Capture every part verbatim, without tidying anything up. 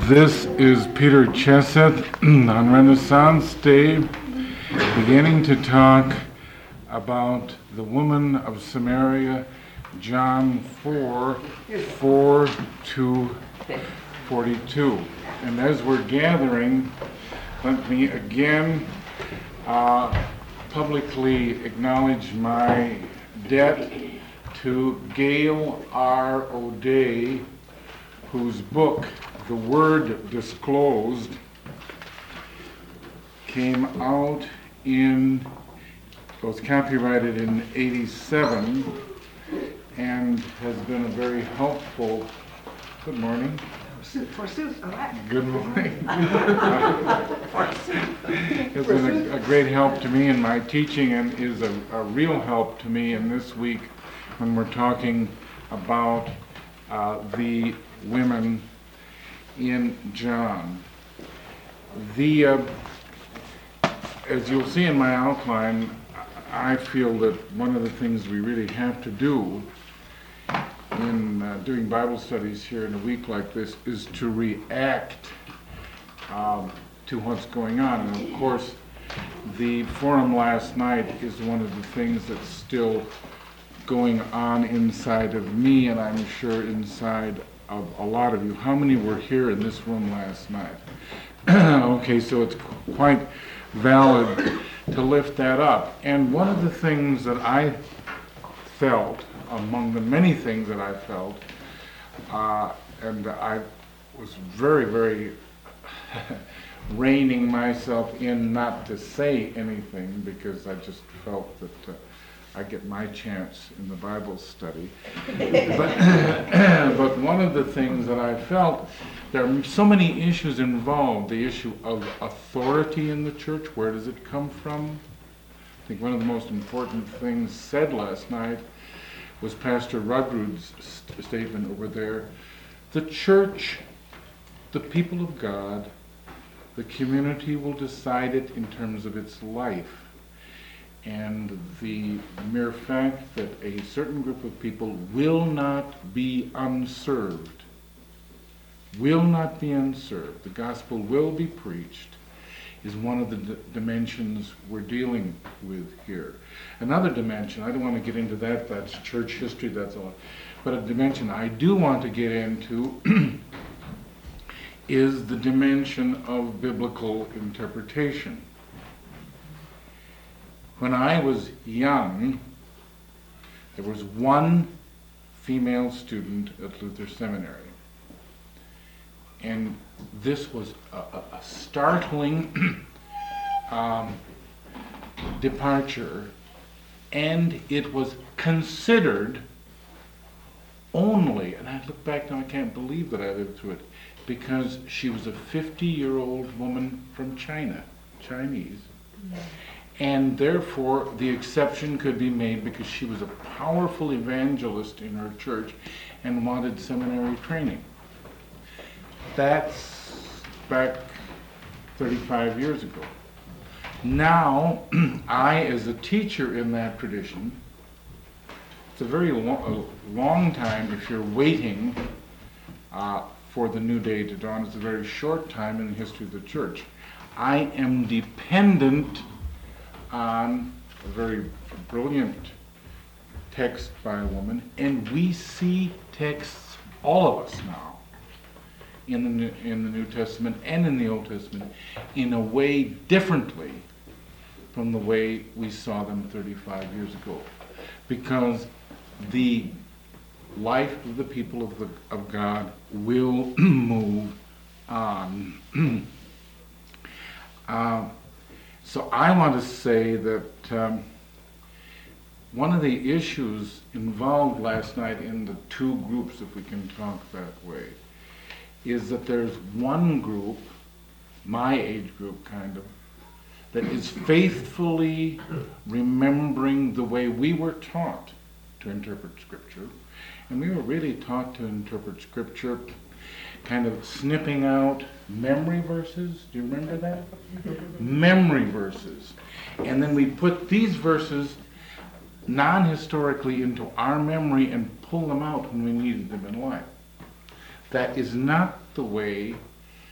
This is Peter Chesed on Renaissance Day, beginning to talk about the woman of Samaria, John four, four to forty-two. And as we're gathering, let me again uh, publicly acknowledge my debt to Gail R. O'Day, whose book, The Word Disclosed, came out in, was copyrighted in eighty-seven, and has been a very helpful, good morning. Forsooth, all right. Good morning. It's been a, a great help to me in my teaching, and is a, a real help to me in this week when we're talking about uh, the women in John. The, uh, as you'll see in my outline, I feel that one of the things we really have to do in uh, doing Bible studies here in a week like this is to react um, to what's going on. And of course, the forum last night is one of the things that's still going on inside of me, and I'm sure inside of a lot of you. How many were here in this room last night? Okay, so it's quite valid to lift that up. And one of the things that I felt, among the many things that I felt, uh, and I was very, very reining myself in not to say anything, because I just felt that uh, I get my chance in the Bible study. but, but one of the things that I felt, there are so many issues involved. The issue of authority in the church, where does it come from? I think one of the most important things said last night was Pastor Rudrud's st- statement over there. The church, the people of God, the community will decide it in terms of its life. And the mere fact that a certain group of people will not be unserved, will not be unserved, the gospel will be preached, is one of the d- dimensions we're dealing with here. Another dimension, I don't want to get into that, that's church history, that's all, but a dimension I do want to get into is the dimension of biblical interpretation. When I was young, there was one female student at Luther Seminary. And this was a, a, a startling um, departure, and it was considered only, and I look back now, I can't believe that I lived through it, because she was a fifty-year-old woman from China, Chinese. Mm-hmm. And therefore, the exception could be made because she was a powerful evangelist in her church and wanted seminary training. That's back thirty-five years ago. Now, I, as a teacher in that tradition, it's a very lo- a long time if you're waiting uh, for the new day to dawn. It's a very short time in the history of the church. I am dependent on a very brilliant text by a woman, and we see texts, all of us now, in the New, in the New Testament and in the Old Testament, in a way differently from the way we saw them thirty-five years ago, because the life of the people of the of God will move on. uh, So I want to say that um, one of the issues involved last night in the two groups, if we can talk that way, is that there's one group, my age group kind of, that is faithfully remembering the way we were taught to interpret Scripture. And we were really taught to interpret Scripture kind of snipping out memory verses. Do you remember that? Memory verses. And then we put these verses non-historically into our memory and pull them out when we needed them in life. That is not the way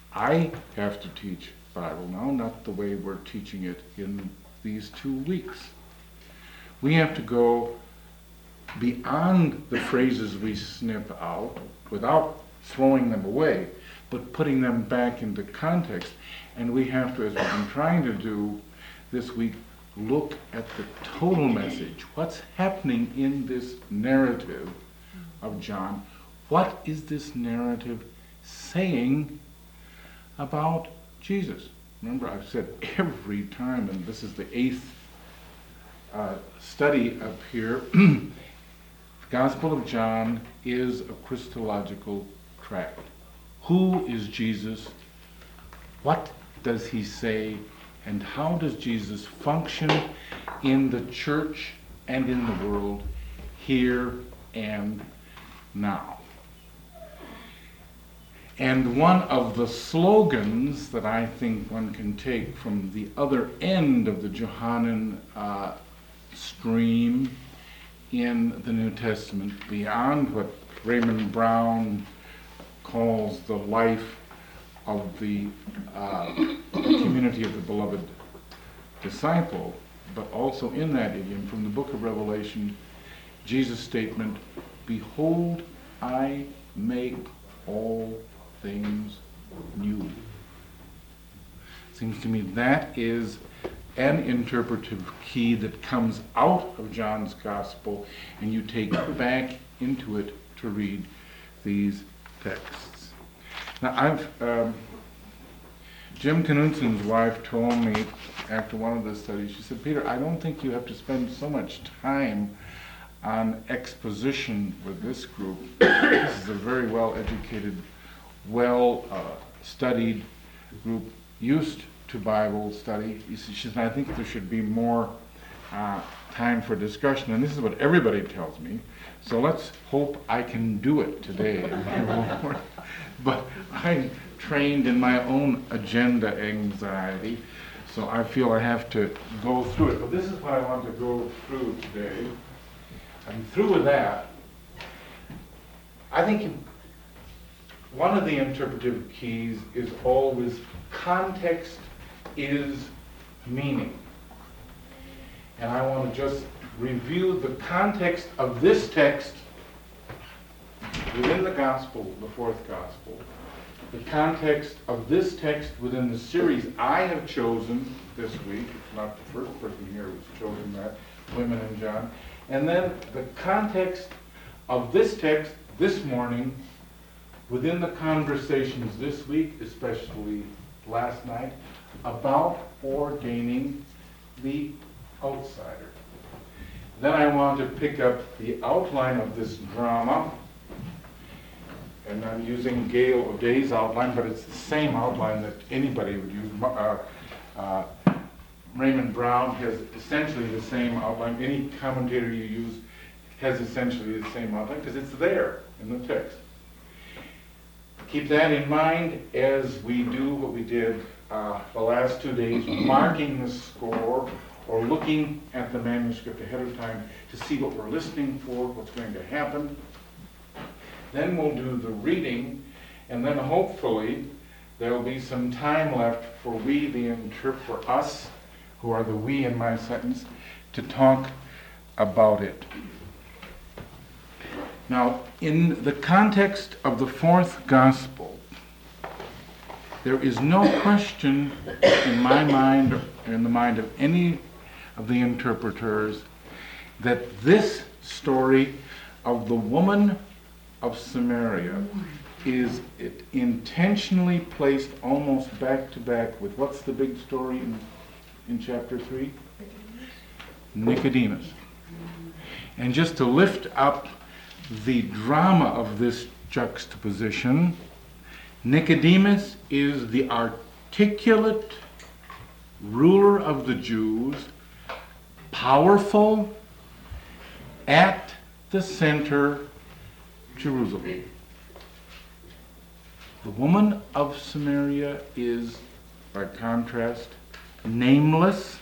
I have to teach Bible now, not the way we're teaching it in these two weeks. We have to go beyond the phrases we snip out without throwing them away, but putting them back into context. And we have to, as we've been trying to do this week, look at the total message. What's happening in this narrative of John? What is this narrative saying about Jesus? Remember, I've said every time, and this is the eighth uh, study up here, the Gospel of John is a Christological tract. Who is Jesus? What does he say? And how does Jesus function in the church and in the world here and now? And one of the slogans that I think one can take from the other end of the Johannine uh, stream in the New Testament, beyond what Raymond Brown calls the life of the uh, community of the beloved disciple, but also in that idiom from the book of Revelation, Jesus' statement, "Behold, I make all things new." Seems to me that is an interpretive key that comes out of John's Gospel, and you take back into it to read these texts. Now, I've um, Jim Knutson's wife told me after one of the studies, she said, "Peter, I don't think you have to spend so much time on exposition with this group. This is a very well-educated, well-studied uh, group, used to Bible study." She said, "I think there should be more uh, time for discussion," and this is what everybody tells me. So let's hope I can do it today. But I'm trained in my own agenda anxiety, so I feel I have to go through it. But this is what I want to go through today. I'm through with that. I think one of the interpretive keys is always context is meaning. And I want to just review the context of this text within the gospel, the fourth gospel, the context of this text within the series I have chosen this week. It's not the first person here who's chosen that, Women in John. And then the context of this text this morning within the conversations this week, especially last night, about ordaining the outsider. Then I want to pick up the outline of this drama, and I'm using Gail O'Day's outline, but it's the same outline that anybody would use. Uh, uh, Raymond Brown has essentially the same outline. Any commentator you use has essentially the same outline because it's there in the text. Keep that in mind as we do what we did uh, the last two days, marking the score or looking at the manuscript ahead of time to see what we're listening for, what's going to happen. Then we'll do the reading, and then hopefully there will be some time left for we, the inter- for us, who are the we in my sentence, to talk about it. Now, in the context of the fourth gospel, there is no question in my mind, or in the mind of any of the interpreters, that this story of the woman of Samaria is it intentionally placed almost back to back with what's the big story in, in chapter three? Nicodemus. And just to lift up the drama of this juxtaposition, Nicodemus is the articulate ruler of the Jews, powerful, at the center, Jerusalem. The woman of Samaria is, by contrast, nameless,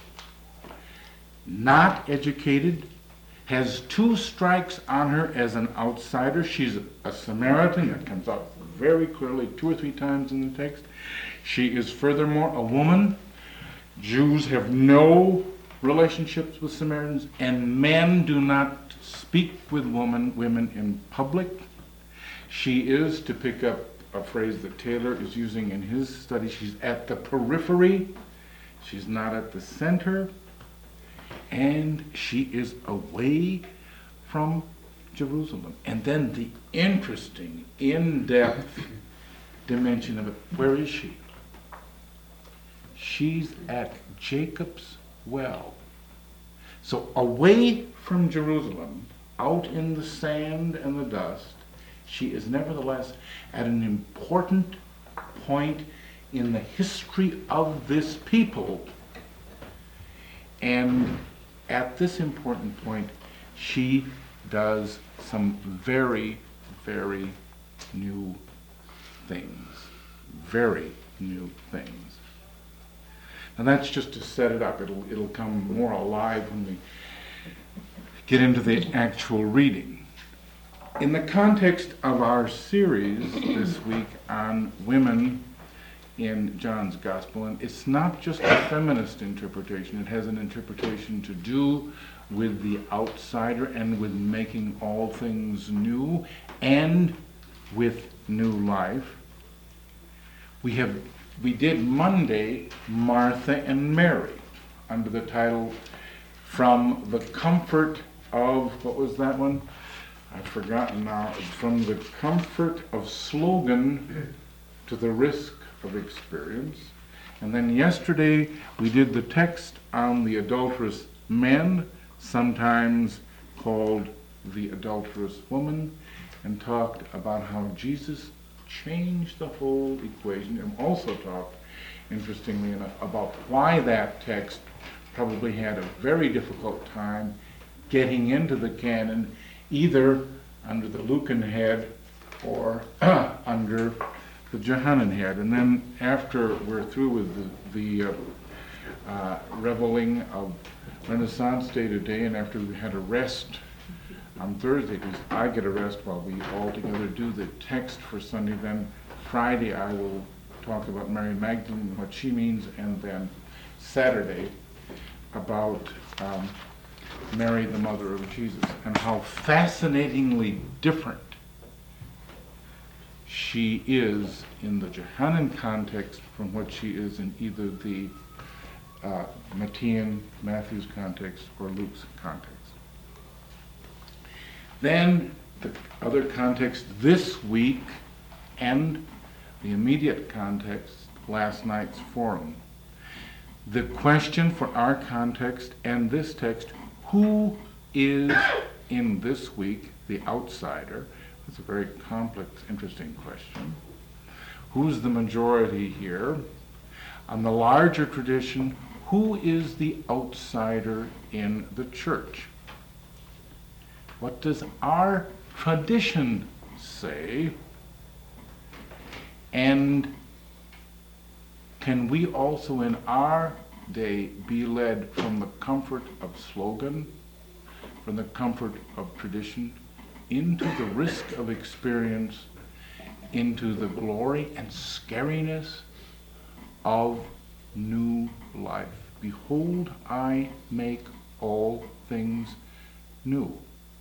not educated, has two strikes on her as an outsider. She's a Samaritan, that comes out very clearly two or three times in the text. She is furthermore a woman. Jews have no relationships with Samaritans, and men do not speak with woman, women in public. She is, to pick up a phrase that Taylor is using in his study, she's at the periphery, she's not at the center, and she is away from Jerusalem. And then the interesting, in-depth dimension of it, where is she? She's at Jacob's well. So away from Jerusalem, out in the sand and the dust, she is nevertheless at an important point in the history of this people. And at this important point, she does some very, very new things. Very new things. And that's just to set it up. It'll, it'll come more alive when we get into the actual reading. In the context of our series this week on women in John's Gospel, and it's not just a feminist interpretation, it has an interpretation to do with the outsider and with making all things new and with new life. We have we did Monday Martha and Mary under the title From the Comfort of, what was that one? I've forgotten now. From the Comfort of Slogan to the Risk of Experience. And then yesterday we did the text on the adulterous men, sometimes called the adulterous woman, and talked about how Jesus changed the whole equation, and also talked, interestingly enough, about why that text probably had a very difficult time getting into the canon, either under the Lucan head or under the Johannine head. And then after we're through with the, the uh, uh, reveling of Renaissance Day today, and after we had a rest on Thursday, because I get a rest while we all together do the text for Sunday, then Friday I will talk about Mary Magdalene and what she means, and then Saturday about um, Mary, the mother of Jesus, and how fascinatingly different she is in the Johannine context from what she is in either the uh, Matthean, Matthew's context, or Luke's context. Then the other context this week and the immediate context, last night's forum. The question for our context and this text, who is in this week the outsider? That's a very complex, interesting question. Who's the majority here? On the larger tradition, who is the outsider in the church? What does our tradition say? And can we also in our day be led from the comfort of slogan, from the comfort of tradition, into the risk of experience, into the glory and scariness of new life? Behold, I make all things new.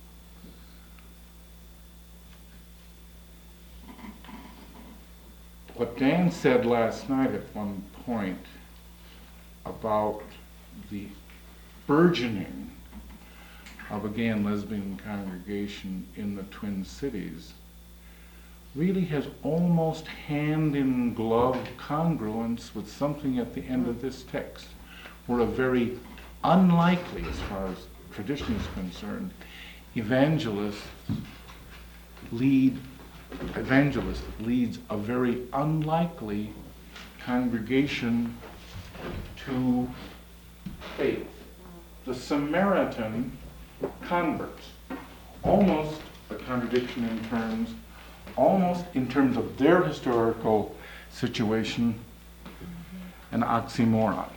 What Dan said last night at one point about the burgeoning of a gay and lesbian congregation in the Twin Cities really has almost hand-in-glove congruence with something at the end of this text, where a very unlikely, as far as tradition is concerned, evangelist lead evangelist leads a very unlikely congregation to faith. The Samaritan converts, almost a contradiction in terms, almost in terms of their historical situation, an oxymoron.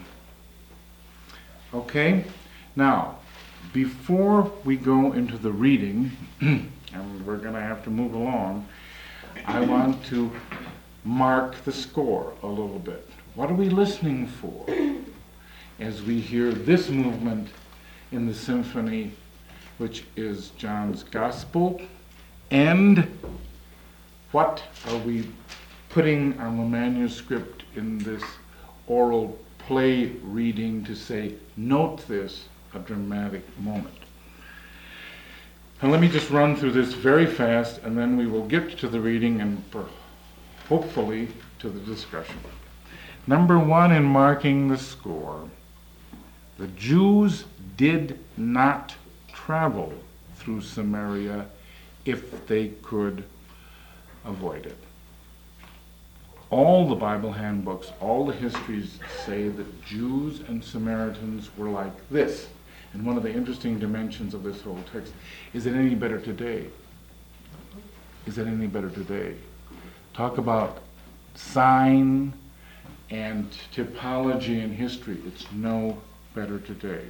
Okay? Now, before we go into the reading, and we're going to have to move along, I want to mark the score a little bit. What are we listening for as we hear this movement in the symphony, which is John's Gospel? And what are we putting on the manuscript in this oral play reading to say, note this, a dramatic moment? And let me just run through this very fast, and then we will get to the reading and per- hopefully to the discussion. Number one, in marking the score, the Jews did not travel through Samaria if they could avoid it. All the Bible handbooks, all the histories say that Jews and Samaritans were like this. And one of the interesting dimensions of this whole text, is it any better today? Is it any better today? Talk about sign and typology in history. It's no better today.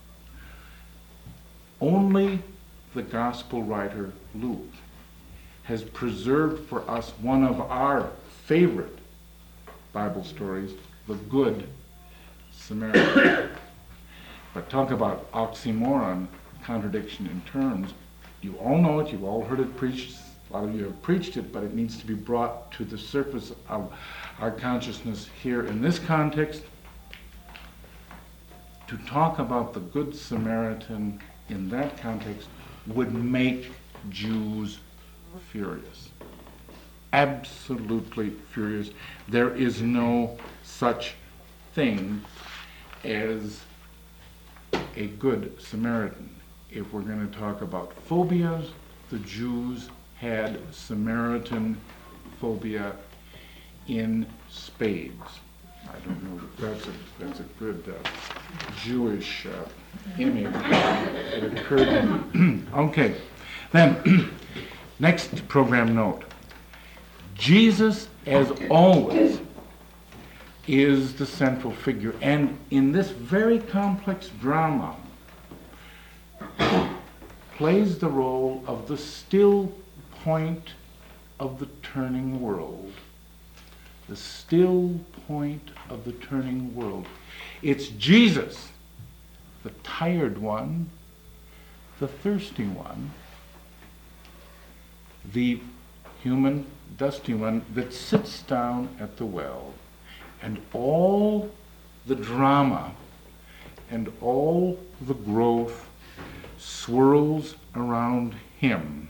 Only the gospel writer Luke has preserved for us one of our favorite Bible stories, the Good Samaritan. But talk about oxymoron, contradiction in terms. You all know it, you've all heard it preached, a lot of you have preached it, but it needs to be brought to the surface of our consciousness here in this context. To talk about the Good Samaritan in that context would make Jews furious. Absolutely furious. There is no such thing as a good Samaritan. If we're going to talk about phobias, the Jews had Samaritan phobia in spades. I don't know, that's a, that's a good uh, Jewish uh, image. It occurred to me. Okay, then, next program note. Jesus, as always, is the central figure, and in this very complex drama, plays the role of the still point of the turning world. The still point of the turning world. It's Jesus, the tired one, the thirsty one, the human, dusty one that sits down at the well. And all the drama and all the growth swirls around him.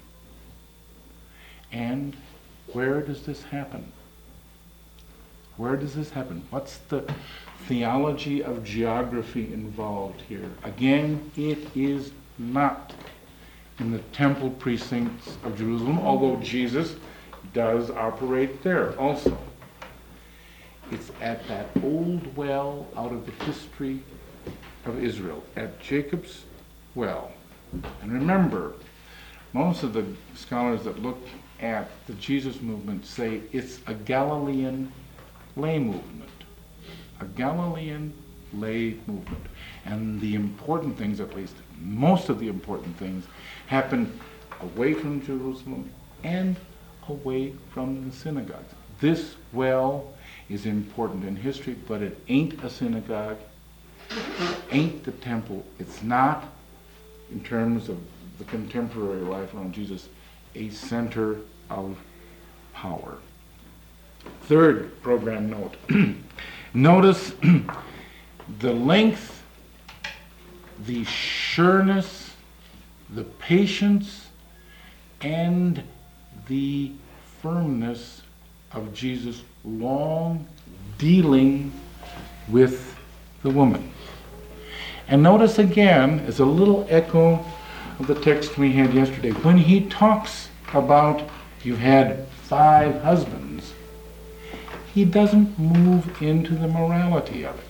And where does this happen? Where does this happen? What's the theology of geography involved here? Again, it is not in the temple precincts of Jerusalem, although Jesus does operate there also. It's at that old well out of the history of Israel, at Jacob's well. And remember, most of the scholars that look at the Jesus movement say it's a Galilean lay movement. A Galilean lay movement. And the important things, at least most of the important things, happen away from Jerusalem and away from the synagogues. This well is important in history, but it ain't a synagogue, ain't the temple. It's not, in terms of the contemporary life around Jesus, a center of power. Third program note. Notice the length, the sureness, the patience, and the firmness of Jesus' long dealing with the woman. And notice again, as a little echo of the text we had yesterday, when he talks about you had five husbands, he doesn't move into the morality of it.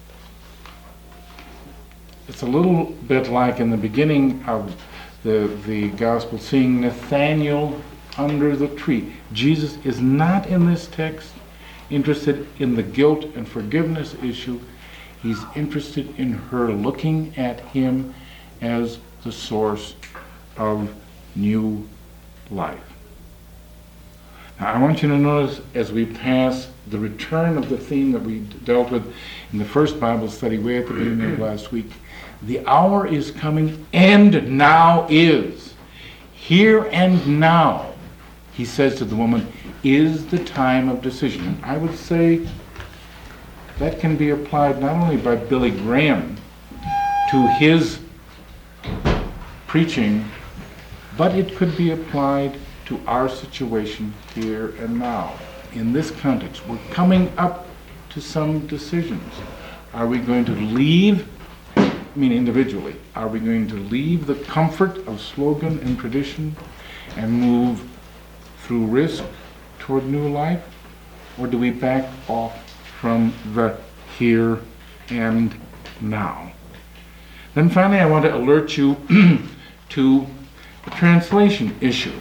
It's a little bit like in the beginning of the, the gospel, seeing Nathanael under the tree. Jesus is not in this text interested in the guilt and forgiveness issue. He's interested in her looking at him as the source of new life. Now, I want you to notice as we pass the return of the theme that we dealt with in the first Bible study way at the beginning of last week. The hour is coming, and now is. Here and now, he says to the woman, is the time of decision. I would say that can be applied not only by Billy Graham to his preaching, but it could be applied to our situation here and now. In this context, we're coming up to some decisions. Are we going to leave, I mean individually, are we going to leave the comfort of slogan and tradition and move through risk toward new life? Or do we back off from the here and now? Then finally, I want to alert you to the translation issue.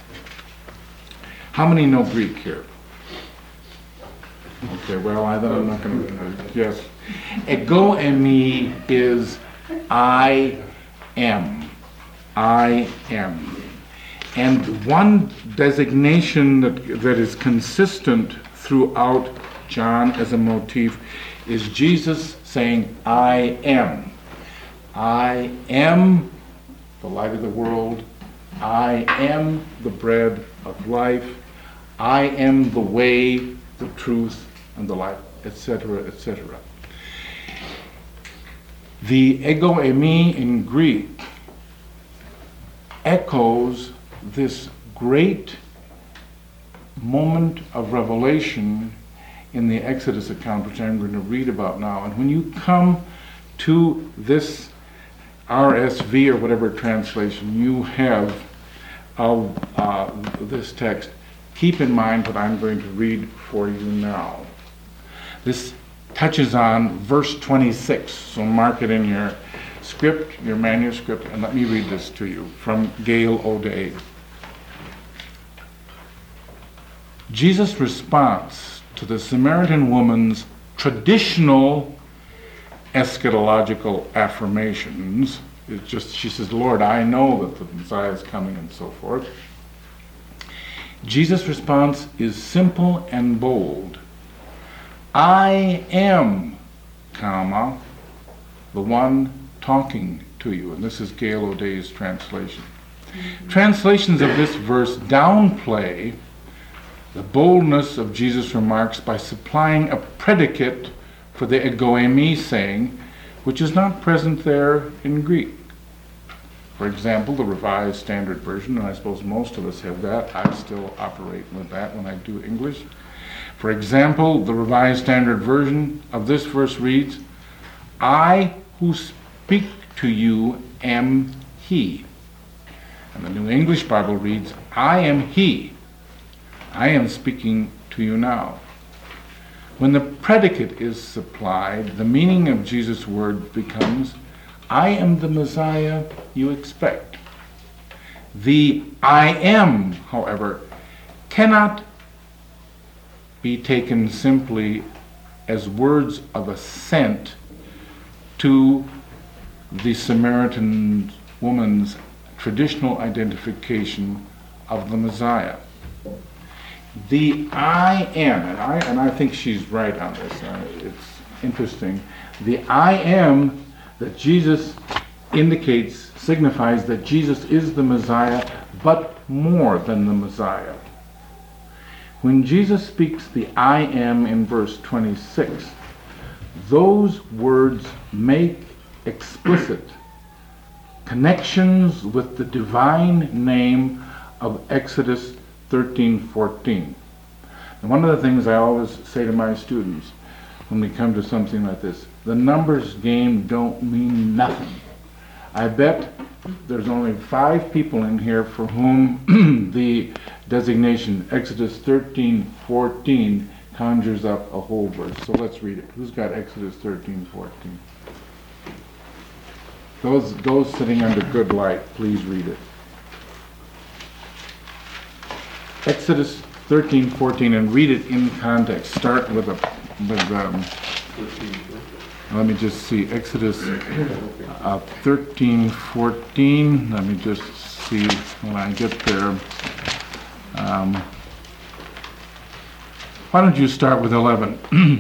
How many know Greek here? Okay, well, I, I'm not going to, yes. Ego eimi is I am. I am. And one designation that, that is consistent throughout John as a motif is Jesus saying, I am. I am the light of the world. I am the bread of life. I am the way, the truth, and the life, et cetera, et cetera. The ego eimi in Greek echoes this great moment of revelation in the Exodus account, which I'm going to read about now. And when you come to this R S V or whatever translation you have of uh, this text, keep in mind what I'm going to read for you now. This touches on verse twenty-six, so mark it in your script, your manuscript, and let me read this to you from Gail O'Day. Jesus' response to the Samaritan woman's traditional eschatological affirmations is just, she says, Lord, I know that the Messiah is coming and so forth. Jesus' response is simple and bold. I am, comma, the one talking to you. And this is Gail O'Day's translation. Mm-hmm. Translations of this verse downplay the boldness of Jesus' remarks by supplying a predicate for the ego eimi saying, which is not present there in Greek. For example, the Revised Standard Version, and I suppose most of us have that. I still operate with that when I do English. For example, the Revised Standard Version of this verse reads, I who speak to you am he. And the New English Bible reads, I am he. I am speaking to you now. When the predicate is supplied, the meaning of Jesus' word becomes, I am the Messiah you expect. The I am, however, cannot be taken simply as words of assent to the Samaritan woman's traditional identification of the Messiah. The I am, and I, and I think she's right on this, uh, it's interesting, the I am that Jesus indicates, signifies that Jesus is the Messiah, but more than the Messiah. When Jesus speaks the I am in verse twenty-six, those words make explicit connections with the divine name of Exodus thirteen fourteen. And one of the things I always say to my students when we come to something like this, the numbers game don't mean nothing. I bet there's only five people in here for whom the designation Exodus thirteen fourteen conjures up a whole verse. So let's read it. Who's got Exodus thirteen fourteen? Those, those sitting under good light, please read it. Exodus thirteen fourteen, and read it in context. Start with a, with um, let me just see, Exodus uh, thirteen fourteen. Let me just see when I get there. Um, Why don't you start with eleven?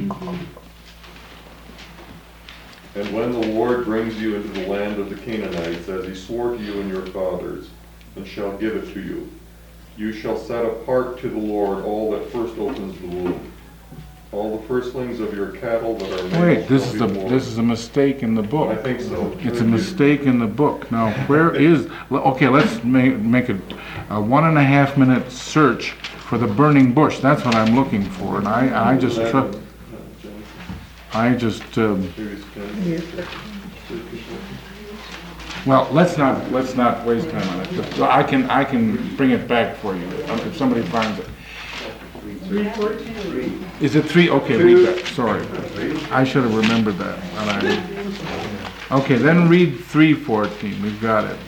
And when the Lord brings you into the land of the Canaanites, as he swore to you and your fathers, and shall give it to you, you shall set apart to the Lord all that first opens the womb. All the firstlings of your cattle that are male Wait, this shall is be a, born. this is a mistake in the book. I think so. It's a mistake in the book. Now, where is, okay, let's make, make a, a one and a half minute search for the burning bush. That's what I'm looking for, and I, I just, tr- I just, um, well, let's not, let's not waste time on it. I can, I can bring it back for you, um, if somebody finds it. Is it three? Okay, read that, sorry. I should have remembered that. and I- Okay, then read three fourteen, we've got it.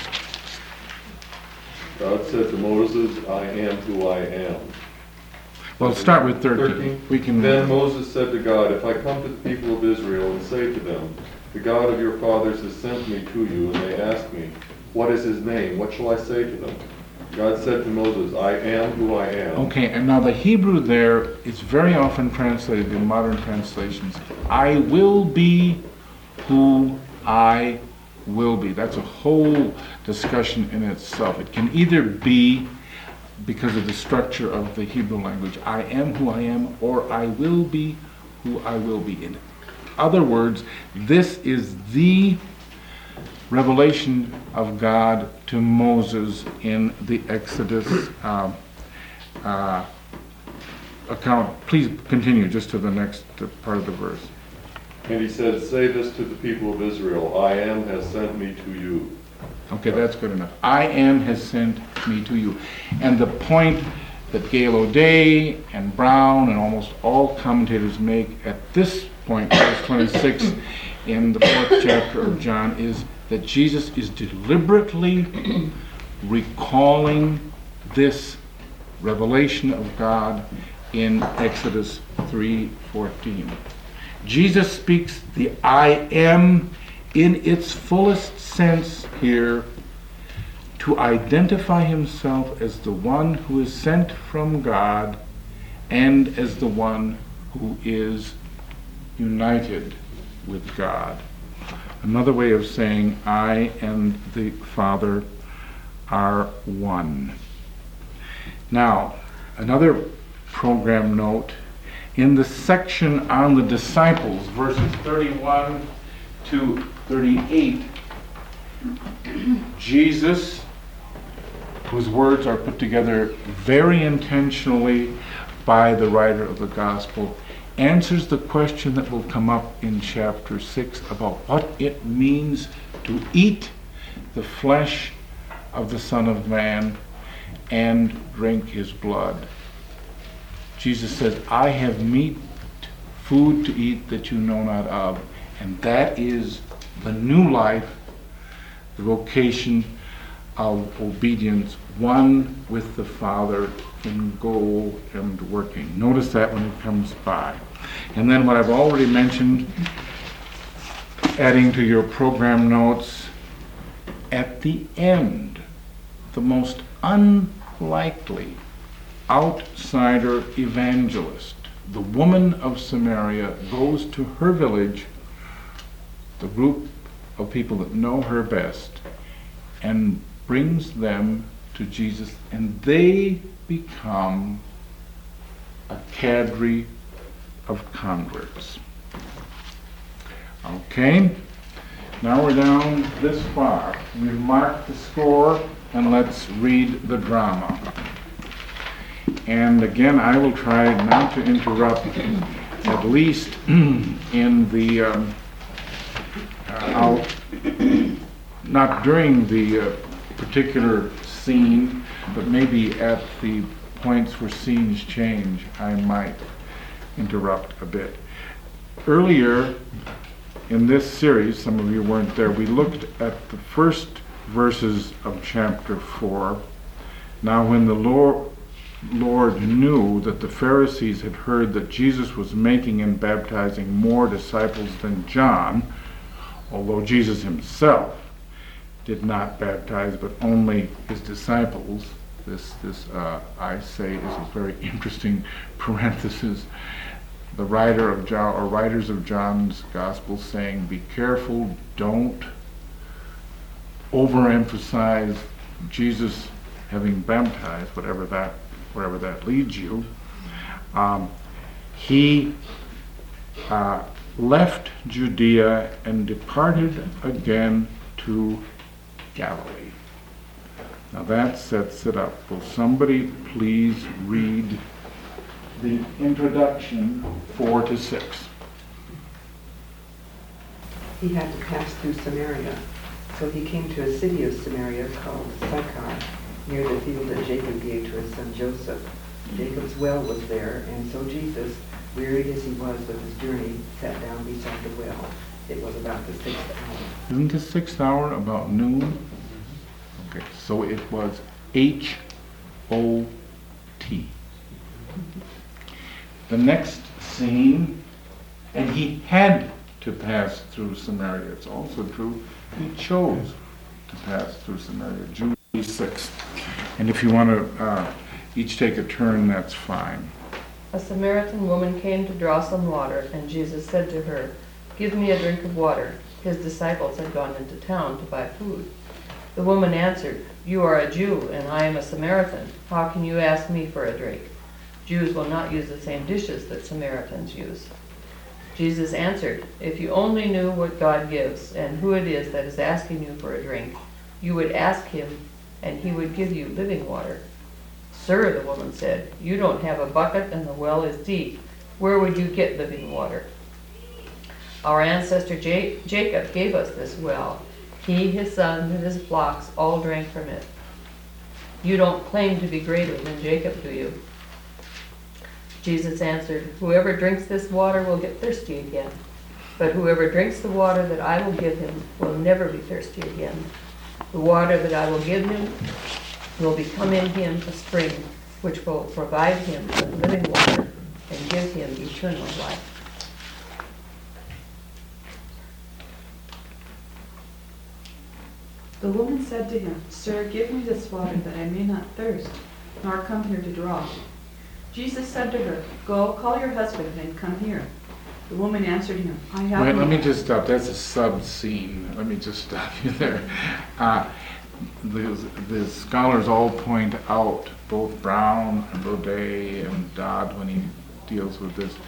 God said to Moses, I am who I am. Well, start with thirteen. thirteen. We can, Then Moses said to God, if I come to the people of Israel and say to them, the God of your fathers has sent me to you, and they ask me, what is his name? What shall I say to them? God said to Moses, I am who I am. okay, and now the Hebrew there is very often translated in modern translations. I will be who I will be. That's a whole discussion in itself. It can either be, because of the structure of the Hebrew language, I am who I am, or I will be who I will be. In other words, this is the revelation of God to Moses in the Exodus uh, uh, account. Please continue just to the next uh, part of the verse. And he said, say this to the people of Israel, I am has sent me to you. Okay, that's good enough. I am has sent me to you. And the point that Gail O'Day and Brown and almost all commentators make at this point, verse twenty-six in the fourth chapter of John, is that Jesus is deliberately recalling this revelation of God in Exodus three fourteen. Jesus speaks the I am in its fullest sense here to identify himself as the one who is sent from God and as the one who is united with God. Another way of saying I and the Father are one. Now, another program note, in the section on the disciples, verses thirty-one to thirty-eight, Jesus, whose words are put together very intentionally by the writer of the gospel, answers the question that will come up in chapter six about what it means to eat the flesh of the Son of Man and drink his blood. Jesus says, I have meat, food to eat that you know not of. And that is the new life, the vocation of obedience, one with the Father in goal and working. Notice that when it comes by. And then what I've already mentioned, adding to your program notes, at the end, the most unlikely outsider evangelist, the woman of Samaria, goes to her village, the group of people that know her best, and brings them to Jesus, and they become a cadre of converts. Okay, now we're down this far. We've marked the score, and let's read the drama. And again, I will try not to interrupt, at least in the, um, uh, I'll, not during the uh, particular scene, but maybe at the points where scenes change, I might interrupt a bit. Earlier in this series, some of you weren't there, we looked at the first verses of chapter four. Now when the Lord Lord knew that the Pharisees had heard that Jesus was making and baptizing more disciples than John, although Jesus himself did not baptize but only his disciples, this, this uh, I say, is a very interesting parenthesis. The writer of John, or writers of John's Gospel saying, be careful, don't overemphasize Jesus having baptized, whatever that, wherever that leads you. Um, he uh, left Judea and departed again to Galilee. Now that sets it up. Will somebody please read the introduction, four to six? He had to pass through Samaria. So he came to a city of Samaria called Sychar, near the field that Jacob gave to his son Joseph. Jacob's well was there, and so Jesus, wearied as he was with his journey, sat down beside the well. It was about the sixth hour. Isn't the sixth hour about noon? Okay, so it was H O T. The next scene, and he had to pass through Samaria. It's also true, he chose to pass through Samaria. Jude six. And if you want to uh, each take a turn, that's fine. A Samaritan woman came to draw some water, and Jesus said to her, "Give me a drink of water." His disciples had gone into town to buy food. The woman answered, "You are a Jew, and I am a Samaritan. How can you ask me for a drink? Jews will not use the same dishes that Samaritans use." Jesus answered, "If you only knew what God gives, and who it is that is asking you for a drink, you would ask him, and he would give you living water." "Sir," the woman said, "you don't have a bucket, and the well is deep. Where would you get living water? Our ancestor Ja- Jacob gave us this well. He, his sons, and his flocks all drank from it. You don't claim to be greater than Jacob, do you?" Jesus answered, "Whoever drinks this water will get thirsty again. But whoever drinks the water that I will give him will never be thirsty again. The water that I will give him will become in him a spring, which will provide him with living water and give him eternal life." The woman said to him, "Sir, give me this water that I may not thirst, nor come here to draw." Jesus said to her, "Go, call your husband and come here." The woman answered him, "I have Wait, no..." let me just stop. That's a sub-scene. Let me just stop you there. Uh, the, the scholars all point out, both Brown and Baudet and Dodd when he deals with this,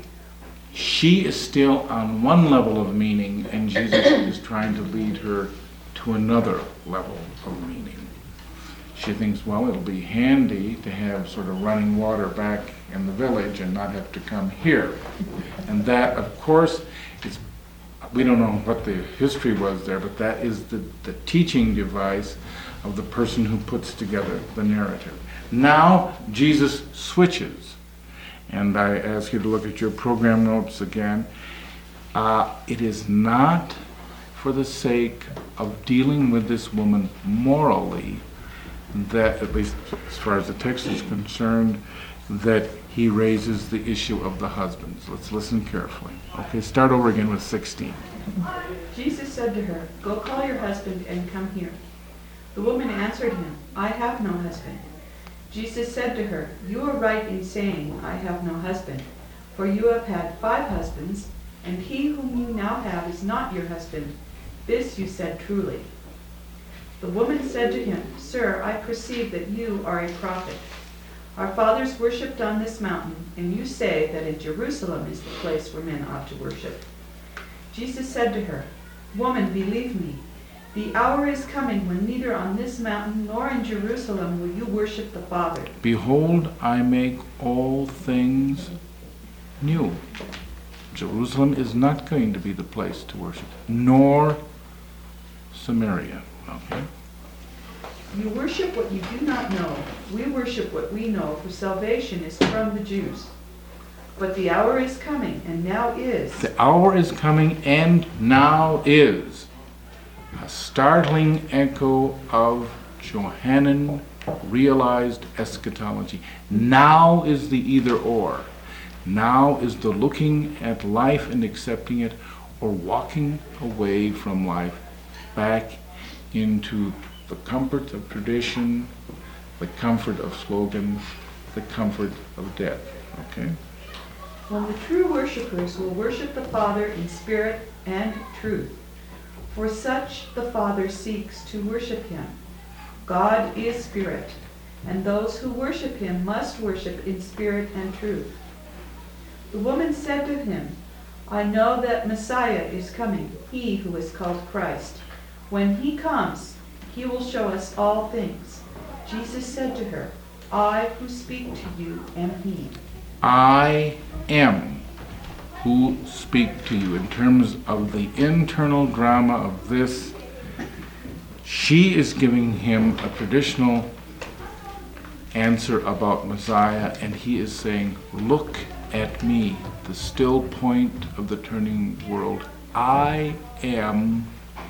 she is still on one level of meaning, and Jesus is trying to lead her to another level of meaning. She thinks, well, it'll be handy to have sort of running water back in the village and not have to come here. And that, of course, is, we don't know what the history was there, but that is the, the teaching device of the person who puts together the narrative. Now, Jesus switches. And I ask you to look at your program notes again. Uh, it is not for the sake of dealing with this woman morally, that, at least as far as the text is concerned, that he raises the issue of the husbands. Let's listen carefully. Okay, start over again with sixteen. Jesus said to her, "Go call your husband and come here." The woman answered him, "I have no husband." Jesus said to her, "You are right in saying, 'I have no husband,' for you have had five husbands, and he whom you now have is not your husband. This you said truly." The woman said to him, "Sir, I perceive that you are a prophet. Our fathers worshipped on this mountain, and you say that in Jerusalem is the place where men ought to worship." Jesus said to her, "Woman, believe me, the hour is coming when neither on this mountain nor in Jerusalem will you worship the Father." Behold, I make all things new. Jerusalem is not going to be the place to worship, nor Samaria. Okay? You worship what you do not know. We worship what we know, for salvation is from the Jews. But the hour is coming, and now is. The hour is coming, and now is. A startling echo of Johannine realized eschatology. Now is the either or. Now is the looking at life and accepting it, or walking away from life back into the comforts of tradition the comfort of slogans, the comfort of death. Okay? When the true worshipers will worship the Father in spirit and truth, for such the Father seeks to worship him. God is spirit, and those who worship him must worship in spirit and truth. The woman said to him, I know that Messiah is coming, he who is called Christ. When he comes, he will show us all things. Jesus said to her, I who speak to you am he. I am who speak to you. In terms of the internal drama of this, she is giving him a traditional answer about Messiah, and he is saying, look at me, the still point of the turning world. I am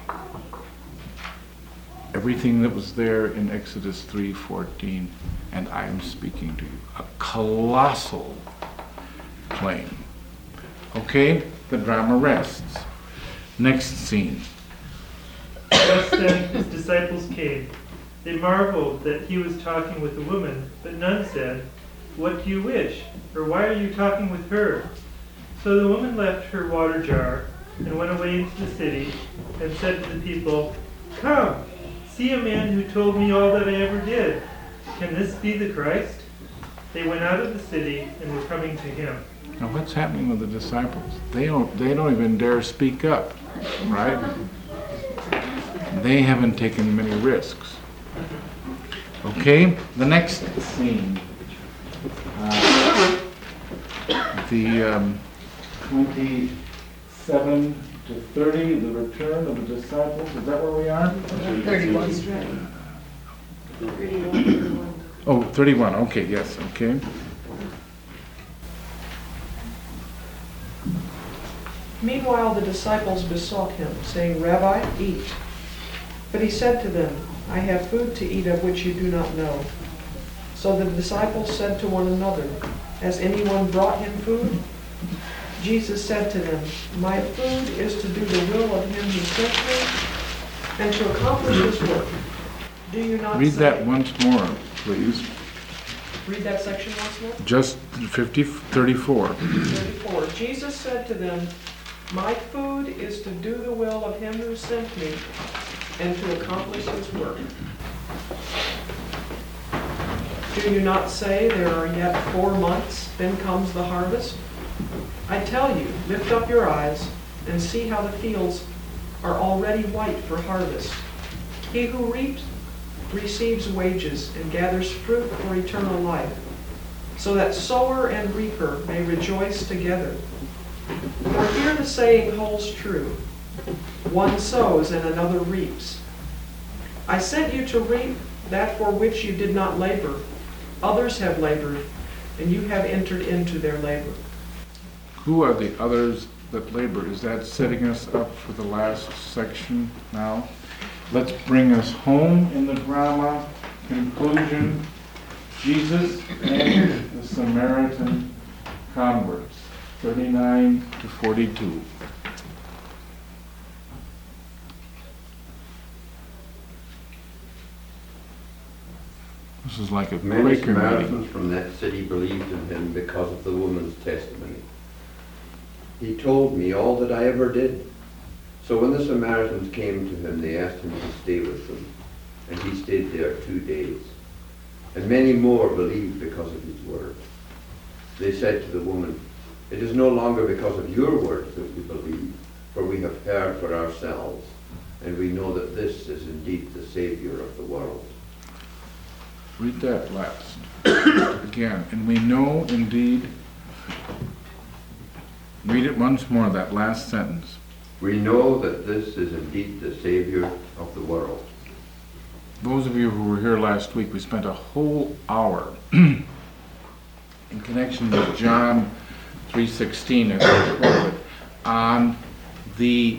everything that was there in Exodus three fourteen, and I am speaking to you. A colossal claim. Okay, the drama rests. Next scene. Just then his disciples came. They marveled that he was talking with a woman, but none said, What do you wish? Or why are you talking with her? So the woman left her water jar and went away into the city and said to the people, Come, see a man who told me all that I ever did. Can this be the Christ? They went out of the city and were coming to him. Now what's happening with the disciples? They don't they don't even dare speak up, right? They haven't taken many risks. Okay, the next scene. Uh, the um, twenty-seven to thirty, the return of the disciples. Is that where we are? thirty-one. Oh, thirty-one. Okay, yes, okay. Meanwhile the disciples besought him, saying, Rabbi, eat. But he said to them, I have food to eat of which you do not know. So the disciples said to one another, Has anyone brought him food? Jesus said to them, My food is to do the will of him who sent me, and to accomplish his work. Do you not Read say... that once more, please. Read that section once more. Just fifty, thirty-four. thirty-four. Jesus said to them, My food is to do the will of him who sent me, and to accomplish his work. Do you not say there are yet four months, then comes the harvest? I tell you, lift up your eyes and see how the fields are already white for harvest. He who reaps receives wages and gathers fruit for eternal life, so that sower and reaper may rejoice together. For here the saying holds true, one sows and another reaps. I sent you to reap that for which you did not labor. Others have labored, and you have entered into their labor. Who are the others that labor? Is that setting us up for the last section now? Let's bring us home in the drama. Conclusion, Jesus and the Samaritan converts, thirty-nine to forty-two. This is like a Many Quaker meeting. Samaritans from that city believed in him because of the woman's testimony. He told me all that I ever did. So when the Samaritans came to him, they asked him to stay with them, and he stayed there two days. And many more believed because of his word. They said to the woman, It is no longer because of your words that we believe, for we have heard for ourselves, and we know that this is indeed the Savior of the world. Read that last again. And we know indeed, read it once more, that last sentence. We know that this is indeed the Savior of the world. Those of you who were here last week, we spent a whole hour in connection with John three sixteen, as I quote it, on the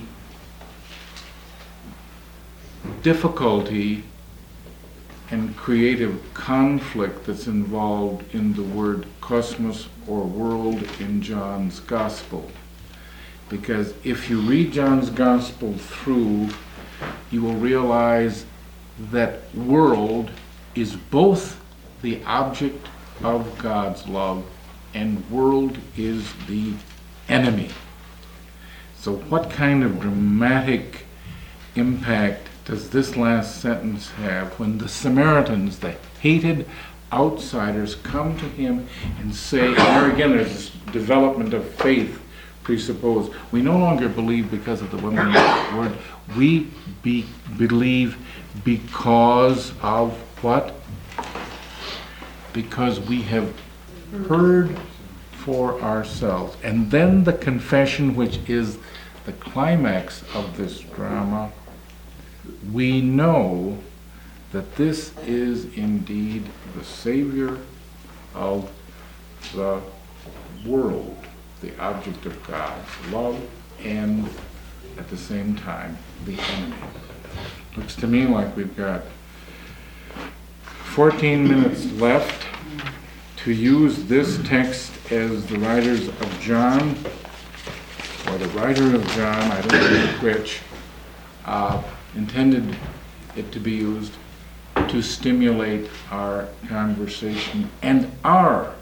difficulty and creative conflict that's involved in the word cosmos or world in John's Gospel. Because if you read John's Gospel through, you will realize that world is both the object of God's love, and world is the enemy. So what kind of dramatic impact does this last sentence have when the Samaritans, the hated outsiders, come to him and say, and there again there's this development of faith presupposed. We no longer believe because of the woman word. We be, believe because of what? Because we have heard for ourselves. And then the confession, which is the climax of this drama, we know that this is indeed the Savior of the world, the object of God's love, and at the same time, the enemy. Looks to me like we've got fourteen minutes left to use this text as the writers of John, or the writer of John, I don't know which, uh, intended it to be used to stimulate our conversation and our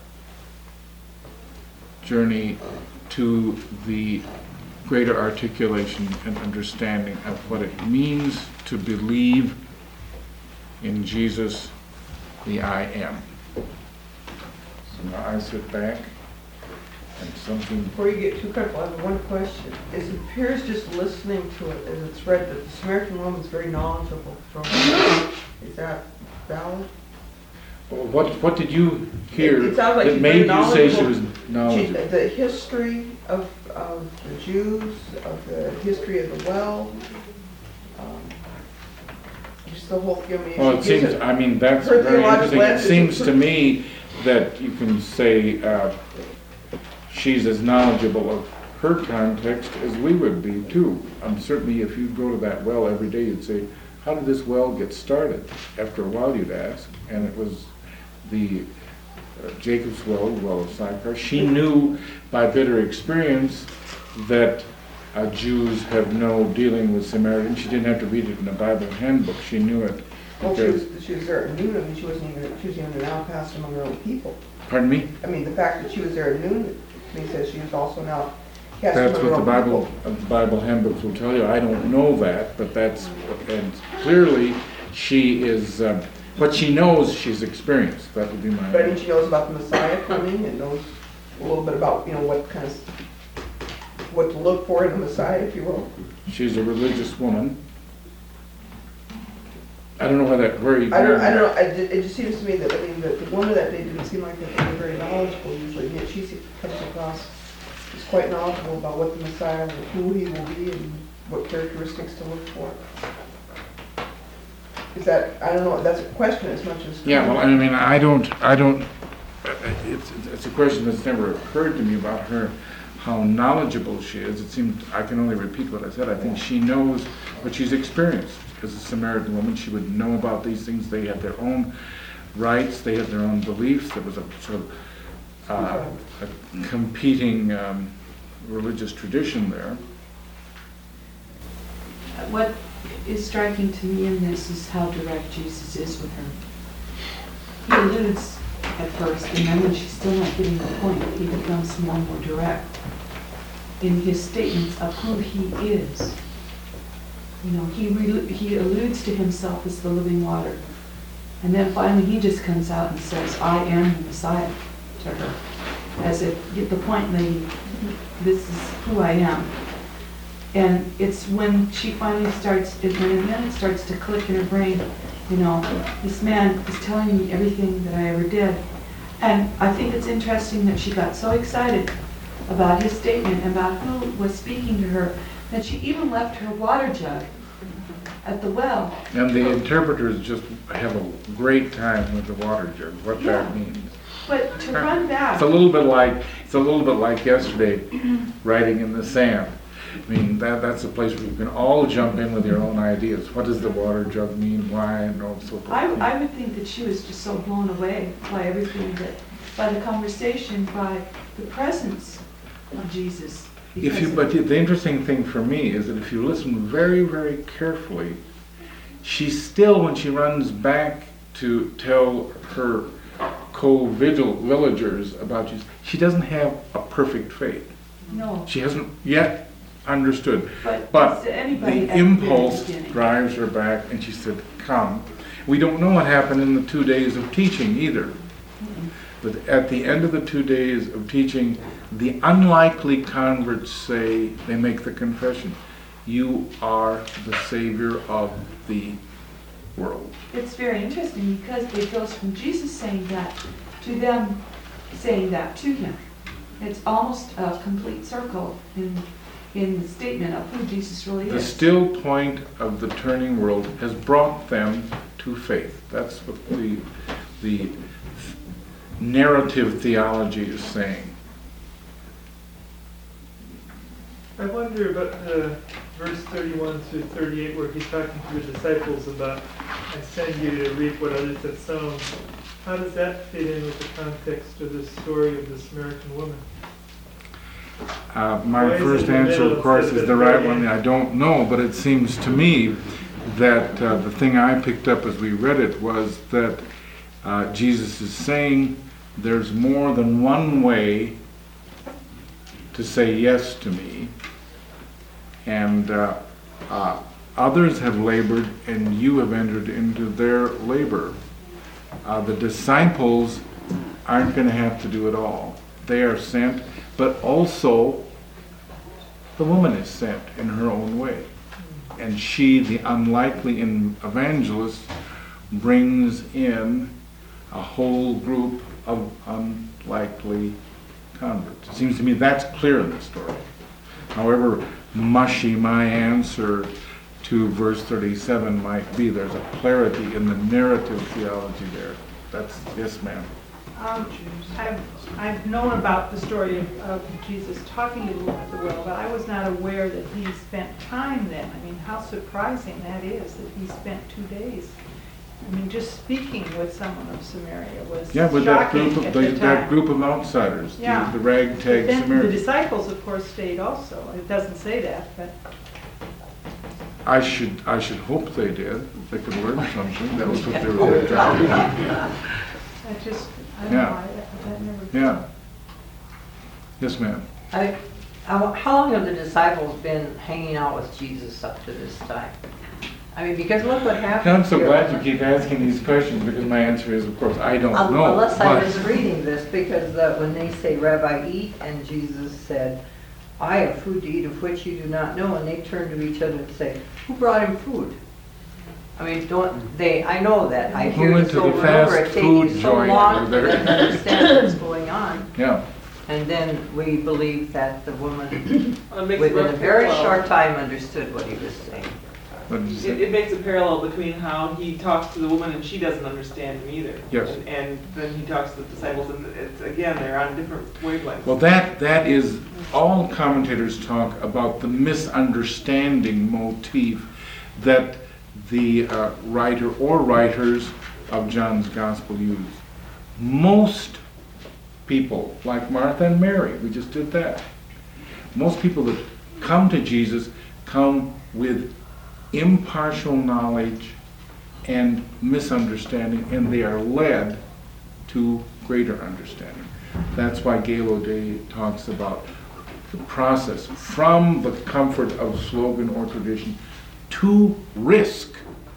journey to the greater articulation and understanding of what it means to believe in Jesus, the I Am. So now I sit back and something. Before you get too critical, I have one question. It appears just listening to it, as it's read, that the Samaritan woman is very knowledgeable. From Is that valid? What what did you hear It- it sounds like that she's made very you say she was knowledgeable. She, knowledgeable? the history of, of the Jews, of the history of the well, um, just the whole, I mean, Well, it she gives seems, it- I mean, that's her very theological interesting. It answers seems are to me that you can say uh, she's as knowledgeable of her context as we would be too. Um, certainly if you go to that well every day, you'd say, how did this well get started? After a while you'd ask, and it was the uh, Jacob's well, the well of Sychar. She knew by bitter experience that uh, Jews have no dealing with Samaritans. She didn't have to read it in a Bible handbook. She knew it. Well, she because- was, she was there at noon, I mean, she wasn't even, she was even an outcast among her own people. Pardon me? I mean, the fact that she was there at noon, I mean, says she was also an outcast That's among her what the own Bible, people. uh, the Bible handbooks will tell you. I don't know that, but that's, and clearly she is, um, what she knows, she's experienced. That would be my. But I mean, she knows about the Messiah coming and knows a little bit about, you know, what kind of, what to look for in the Messiah, if you will. She's a religious woman. I don't know why that, where you. I don't, I don't know, I, ju- it just seems to me that, I mean, that the woman that day didn't seem like that they were very knowledgeable usually, and yet she se- comes across as quite knowledgeable about what the Messiah, will- who he will be, and what characteristics to look for. Is that, I don't know, that's a question as much as. Yeah, well, I mean, I don't, I don't, it's, it's a question that's never occurred to me about her, how knowledgeable she is. It seems, I can only repeat what I said. I think she knows what she's experienced. As a Samaritan woman, she would know about these things. They had their own rights, they had their own beliefs. There was a sort of uh, a competing um, religious tradition there. What is striking to me in this is how direct Jesus is with her. He alludes at first, and then when she's still not getting the point, he becomes more and more direct in his statements of who he is. You know, he re- he alludes to himself as the living water. And then finally he just comes out and says, I am the Messiah to her. As if, get the point, lady, this is who I am. And it's when she finally starts, it- when then it starts to click in her brain, you know, this man is telling me everything that I ever did. And I think it's interesting that she got so excited about his statement, about who was speaking to her, that she even left her water jug at the well. And the interpreters just have a great time with the water jug, what that Yeah. means. But to run back. It's a little bit like, it's a little bit like yesterday, writing in the sand. I mean, that, that's a place where you can all jump in with your own ideas. What does the water jug mean, why, and all so forth. I, I would think that she was just so blown away by everything, that, by the conversation, by the presence of Jesus. If because you, of- but the interesting thing for me is that if you listen very, very carefully, she still, when she runs back to tell her co-villagers about Jesus. She doesn't have a perfect faith. No, She hasn't yet understood. but But it's anybody the at the very impulse beginning. drives her back, and she said, come. We don't know what happened in the two days of teaching either. But at the end of the two days of teaching, the unlikely converts say, they make the confession, you are the Savior of the world. It's very interesting because it goes from Jesus saying that to them saying that to him. It's almost a complete circle in, in the statement of who Jesus really The is. still point of the turning world has brought them to faith. That's what the, the narrative theology is saying. I wonder about uh, verse thirty-one through thirty-eight, where he's talking to the disciples about, I send you to reap what others have sown. How does that fit in with the context of the story of the Samaritan woman? Uh, Why my is it first in the answer, middle of course, instead is of the at the right very one. end? I don't know, but it seems to me that uh, the thing I picked up as we read it was that uh, Jesus is saying there's more than one way to say yes to me, and uh, uh, others have labored and you have entered into their labor. Uh, the disciples aren't going to have to do it all. They are sent, but also the woman is sent in her own way. And she, the unlikely evangelist, brings in a whole group of unlikely converts. It seems to me that's clear in the story. However mushy my answer to verse thirty-seven might be, there's a clarity in the narrative theology there. That's, yes ma'am. Um, I've, I've known about the story of, of Jesus talking to the woman at the well, but I was not aware that he spent time then. I mean, how surprising that is, that he spent two days. I mean, just speaking with someone of Samaria was Yeah, with that shocking group of, at the- the that time. group of outsiders, the Yeah. the But ragtag then the Samaritans. disciples, of course, stayed also. It doesn't say that, but I should, I should hope they did. They could learn something. That was what they were there to do. I just, I don't know, Yeah. I, that never. Yeah. Yes, ma'am. I, how how long have the disciples been hanging out with Jesus up to this time? I mean, because look what happened I'm so here. glad you keep asking these questions, because my answer is, of course, I don't Un- know. Unless I but- was reading this, because the, when they say, Rabbi, eat, and Jesus said, I have food to eat of which you do not know, and they turn to each other and say, who brought him food? I mean, don't they, I know that, I Who hear went this to the over and over, fast it takes food you so joint long over to there? then understand what's going on. Yeah. And then we believe that the woman, Well, it makes within a a very parallel. short time, understood what he was saying. What did you It, say? it makes a parallel between how he talks to the woman and she doesn't understand him either. Yes. And, and then he talks to the disciples and it's, again, they're on different wavelengths. Well, that, that is, all commentators talk about the misunderstanding motif that the uh, writer or writers of John's Gospel use. Most people, like Martha and Mary, we just did that. Most people that come to Jesus come with impartial knowledge and misunderstanding, and they are led to greater understanding. That's why Gail O'Day talks about the process from the comfort of slogan or tradition to risk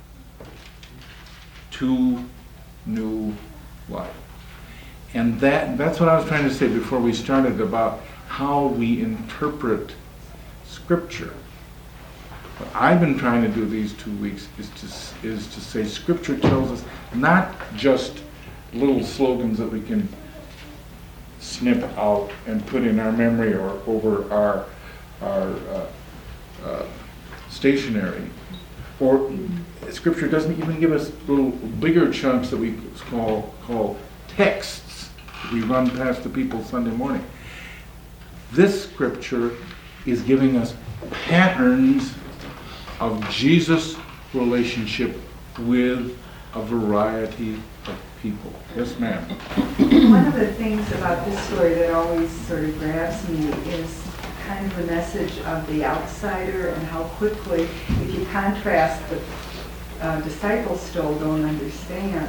to new life. And that that's what I was trying to say before we started about how we interpret Scripture. What I've been trying to do these two weeks is to is to say Scripture tells us not just little slogans that we can snip out and put in our memory or over our our uh, uh, stationery. Or Scripture doesn't even give us little bigger chunks that we call call texts that we run past the people Sunday morning. This Scripture is giving us patterns of Jesus' relationship with a variety of people. Yes, ma'am. One of the things about this story that always sort of grabs me is kind of the message of the outsider and how quickly, if you contrast the uh, disciples still don't understand,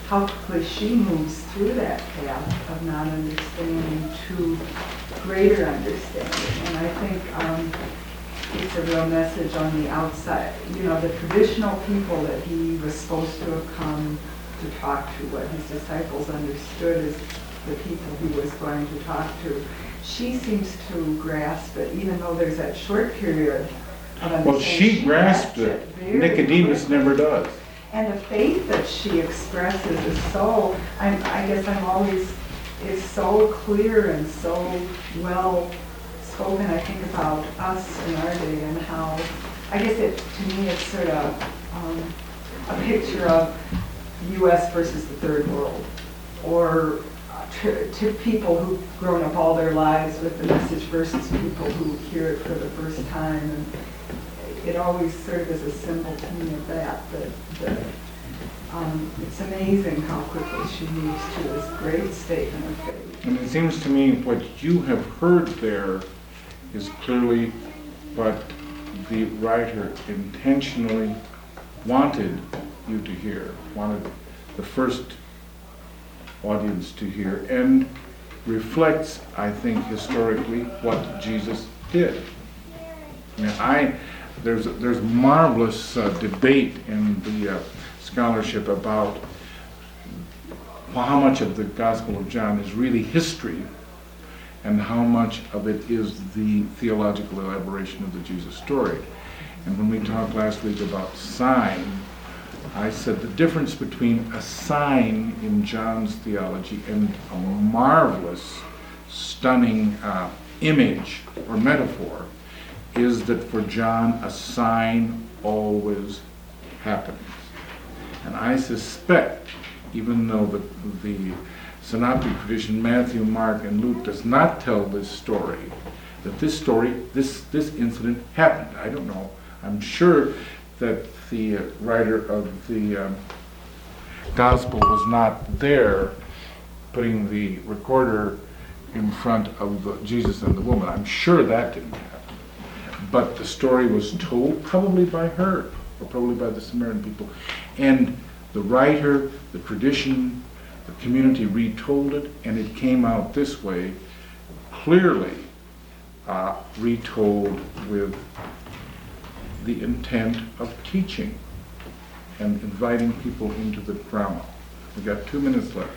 how quickly she moves through that path of not understanding to greater understanding. And I think um, it's a real message on the outside. You know, the traditional people that he was supposed to have come to talk to, what his disciples understood as the people he was going to talk to. She seems to grasp it, even though there's that short period of understanding. Well, she grasped it. very Nicodemus quickly. never does. And the faith that she expresses is so, I'm, I guess I'm always, is so clear and so well spoken. I think about us in our day and how, I guess it, to me, it's sort of um, a picture of U S versus the third world, or to, to people who've grown up all their lives with the message versus people who hear it for the first time. And it always served as a symbol to me of that, that, that um, it's amazing how quickly she moves to this great statement of faith. And it seems to me what you have heard there is clearly what the writer intentionally wanted you to hear, wanted the first audience to hear, and reflects, I think, historically what Jesus did. I mean, I, there's, there's marvelous uh, debate in the uh, scholarship about how much of the Gospel of John is really history and how much of it is the theological elaboration of the Jesus story. And when we talked last week about sign, I said the difference between a sign in John's theology and a marvelous, stunning uh, image or metaphor is that for John, a sign always happens. And I suspect, even though the, the synoptic tradition, Matthew, Mark, and Luke, does not tell this story, that this story, this, this incident happened. I don't know. I'm sure that the uh, writer of the um, gospel was not there putting the recorder in front of the, Jesus and the woman. I'm sure that didn't happen. But the story was told probably by her, or probably by the Samaritan people. And the writer, the tradition, the community retold it, and it came out this way, clearly uh, retold with the intent of teaching and inviting people into the drama. We've got two minutes left.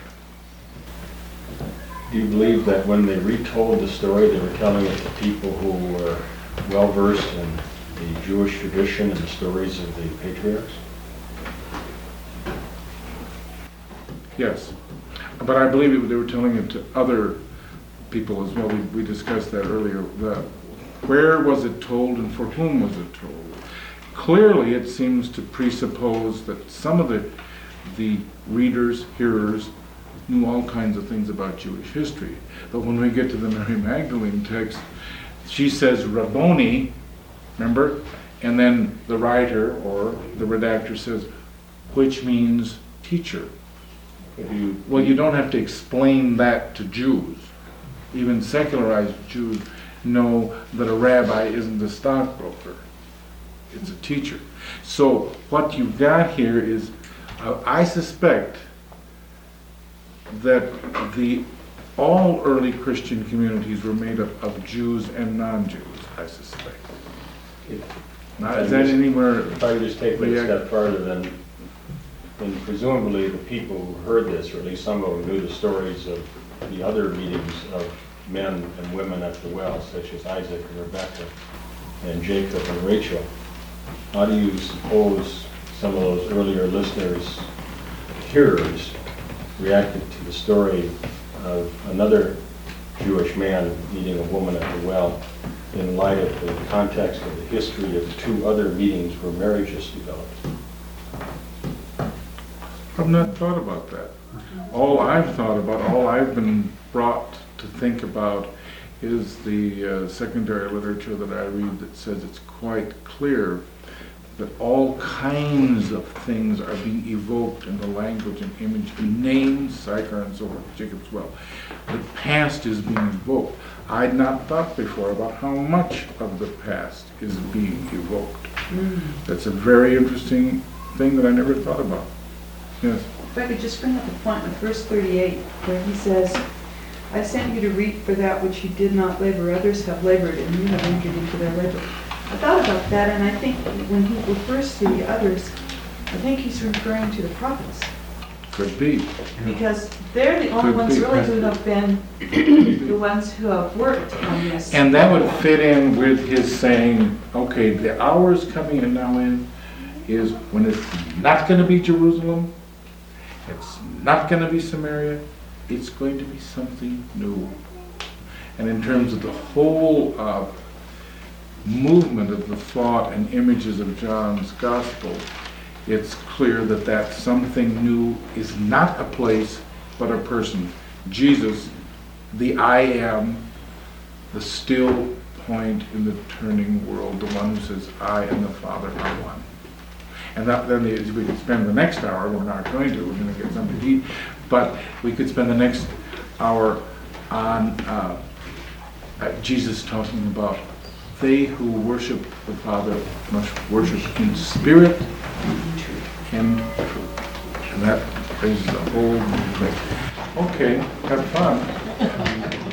Do you believe that when they retold the story, they were telling it to people who were well-versed in the Jewish tradition and the stories of the patriarchs? Yes, but I believe it, they were telling it to other people as well. We, we discussed that earlier. The, where was it told and for whom was it told? Clearly, it seems to presuppose that some of the, the readers, hearers, knew all kinds of things about Jewish history. But when we get to the Mary Magdalene text, she says Rabboni, remember? And then the writer or the redactor says, which means teacher. You, well, you don't have to explain that to Jews. Even secularized Jews know that a rabbi isn't a stockbroker. It's a teacher. So what you've got here is, uh, I suspect that the all early Christian communities were made up of Jews and non-Jews, I suspect. Now, is that anywhere? If I could just take it a step further, then, then presumably the people who heard this, or at least some of them, knew the stories of the other meetings of men and women at the well, such as Isaac and Rebekah and Jacob and Rachel. How do you suppose some of those earlier listeners, hearers, reacted to the story of another Jewish man meeting a woman at the well in light of the context of the history of two other meetings where marriages developed? I've not thought about that. All I've thought about, all I've been brought to think about is the uh, secondary literature that I read that says it's quite clear that all kinds of things are being evoked in the language and image, names, Sychar and so forth, Jacob's well. The past is being evoked. I'd not thought before about how much of the past is being evoked. Mm. That's a very interesting thing that I never thought about. Yes. If I could just bring up a point in verse thirty-eight, where he says, I sent you to reap for that which you did not labor, others have labored, and you have entered into their labor. I thought about that, and I think when he refers to the others, I think he's referring to the prophets. Could be. Because they're the only Could ones be. really who have been the ones who have worked on this. And that would fit in with his saying, okay, the hour is coming and now in is when it's not going to be Jerusalem, it's not going to be Samaria, it's going to be something new. And in terms of the whole uh, movement of the thought and images of John's gospel, it's clear that that something new is not a place, but a person. Jesus, the I am, the still point in the turning world, the one who says, I and the Father are one. And that, then the, we could spend the next hour, we're not going to, we're going to get something to eat, but we could spend the next hour on uh, uh, Jesus talking about they who worship the Father must worship in spirit and truth. And that raises a whole new thing. Okay, have fun.